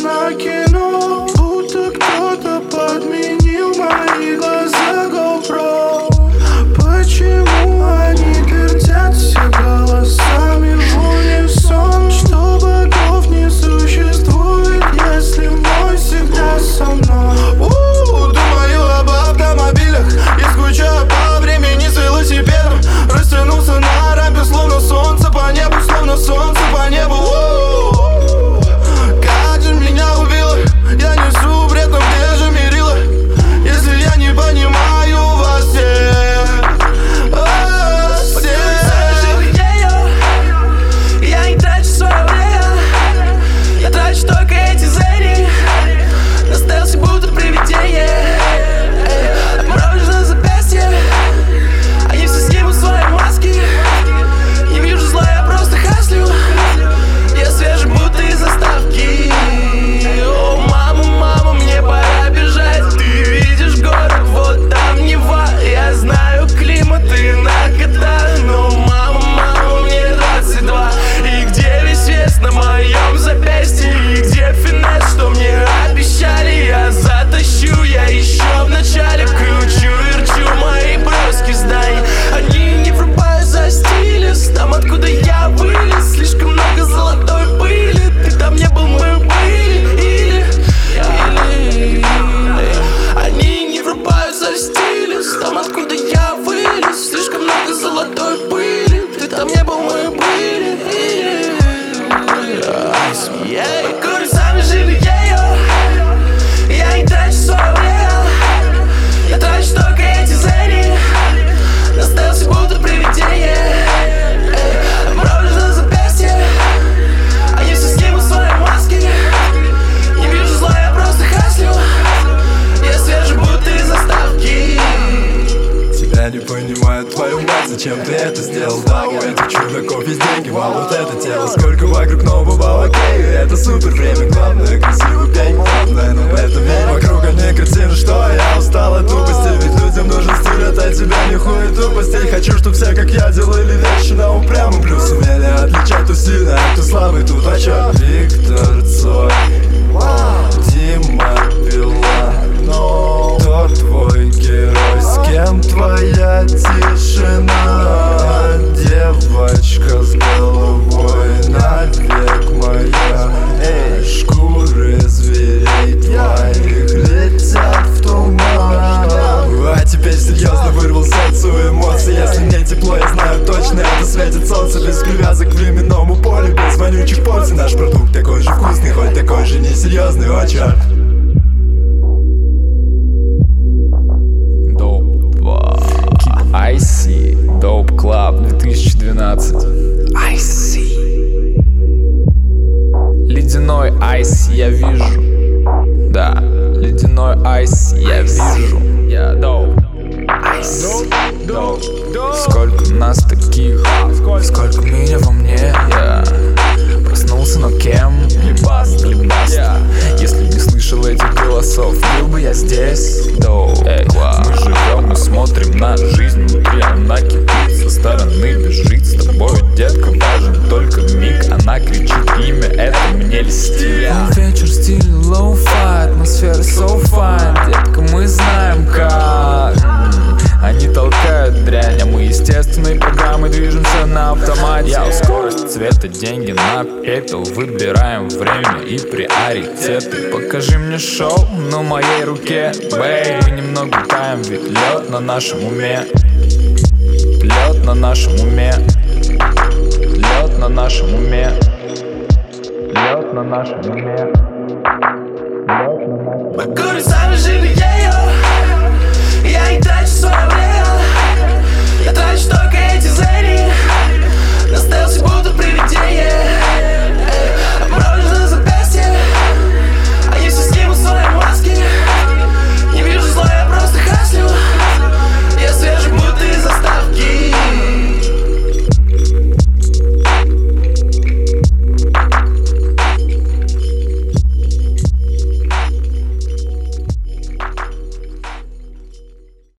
на кино, будто кто-то подменил мои глаза GoPro. Почему они пердят все голосами в унисон? Что богов не существует, если мой всегда со мной. Думаю об автомобилях и скучаю по времени с велосипедом. Растянулся на рампе, словно солнце по небу, словно солнце по небу. Как же меня убило, я несу бред, но где же мерило, если я не понимаю вас всех? Я не трачу свое время, я трачу только эти зрения. На стелсе будто привидение, отморожено запястье. Они все снимут свои маски. Не вижу зла, я просто хаслю. Я свежий, будто из заставки. О, мама, мама, мне пора бежать. Ты видишь город, вот там Нева. Я знаю климат и наркота. Но мама, мама, мне 22. И где весь вес на моем запястье? И где финес, что мне обещали? Я затащу, я еще в начале. Кручу, верчу мои броски в здании. Они не врубают за стилис. Там, откуда я вылез, слишком много золотой пыли. Ты там не был, мы были. Или они не врубают за стилис. Там, откуда я вылез, слишком много золотой пыли. Ты там не был, мы были. Куры сами жили, я не трачу свое время, я трачу только эти зрения. На стелсе будто привидение, отморожено запястье. Они все снимут свои маски. Не вижу зла, я просто хаслю. Я свежий, будто из заставки. Тебя не понимает твою мать, зачем ты это сделал? Да, у этих чудаков есть деньги, мало вот это тело. Сколько вокруг нового, окей, это супер время. Главное, красиво пей, главное, но в это время. Вокруг одни картины, что я устал от тупости. Ведь людям нужен стиль, это тебя нихуя тупостей. Хочу, чтоб все, как я, делали вещи на упрямом. Плюс умели отличать, кто сильный, а кто слабый. Тут о чем? Виктор Цой, Дима Билан. Кто твой герой, с кем твоя тишина? Девочка с головой навек моя. Эй, шкуры зверей твоих летят в туман. А теперь серьезно вырвал сердцу эмоций. Если мне тепло, я знаю точно, это светит солнце. Без привязок к временному полю, без вонючих порций. Наш продукт такой же вкусный, хоть такой же несерьезный, о чёрт. IC, Dope Club 2012. IC. Ледяной IC я вижу. Да, ледяной IC я вижу. Я Dope IC. Сколько нас таких, сколько меня во мне. Я проснулся, но кем? Блибаст. Если не слышал этих голосов, был бы я здесь. Мы живем, мы смотрим на жизнь внутри, она кипит со стороны, бежит с тобой, детка, важен только миг. Она кричит имя, это мне льстит. Вечер в стиле лоу-фай, атмосфера so fine. Детка, мы знаем как. Они толкают дрянь, а мы естественной программой движемся на автомате. Я скорость цвета, деньги на пепел. Выбираем время и приоритеты. Покажи мне шоу на моей руке, бэй. Мы немного таем, ведь лед на нашем уме. Лед на нашем уме. Лед на нашем уме. Лед на нашем уме. Лед на нашем уме. Куры сами жили, я не трачу свое время, я трачу только